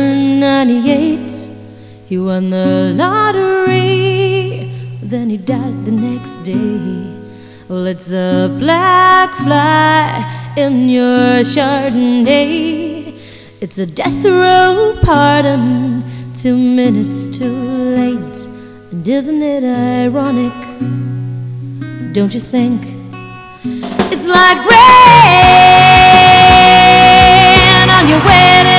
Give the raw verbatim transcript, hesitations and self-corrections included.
turned ninety-eight, he won the lottery, then he died the next day. Well, it's a black fly in your Chardonnay. It's a death row pardon, two minutes too late. And isn't it ironic, don't you think? It's like rain on your wedding